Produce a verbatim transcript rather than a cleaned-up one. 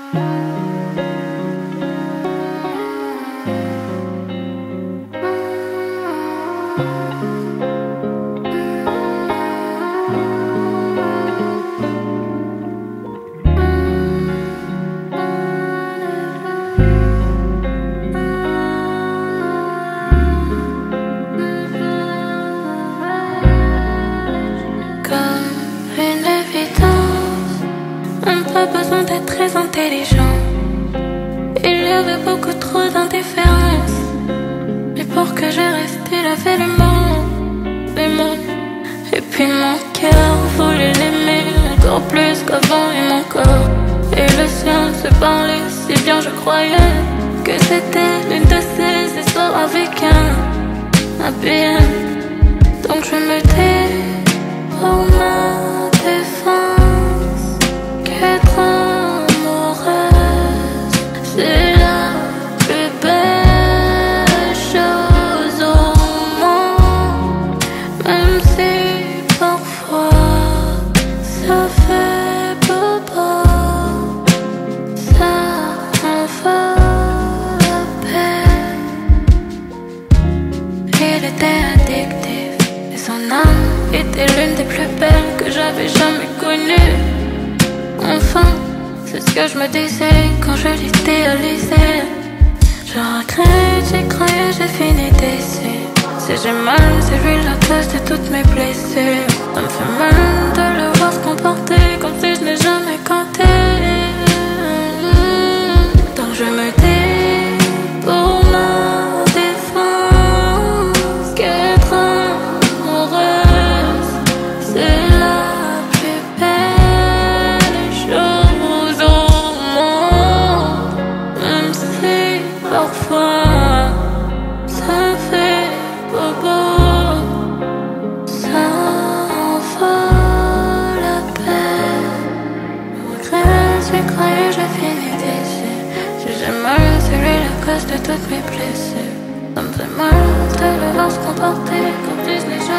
Pas besoin d'être très intelligent. Il y avait beaucoup trop d'indifférence. Mais pour que je reste, il a fait les mots, les mots. Et puis mon cœur voulait l'aimer encore plus qu'avant. Et mon corps et le sien se parlaient si bien, je croyais que c'était l'une de ces histoires avec un happy end. Donc je me tais pour ma défense. Être amoureuse, c'est la plus belle chose au monde. Même si parfois ça fait bobo, ça en vaut la peine. Il était addictif et son âme était l'une des plus belles que j'avais jamais connues. Enfin, c'est ce que je me disais quand je l'idéalisais. Je regrette, j'ai cru, j'ai fini d'essayer. Si j'ai mal, c'est lui la cause de toutes mes blessures. Ça me fait mal de le voir se comporter comme si je n'ai jamais compté. Donc je me dis pour ma défense qu'être amoureuse, c'est la plus belle chose au monde. Même si parfois ça fait bobo, ça en vaut la peine. Je regrette, j'ai cru, j'ai fini d'essayer. Si j'ai mal, c'est lui la cause de toutes mes blessures. Ça me fait mal de le voir se comporter comme si je n'ai jamais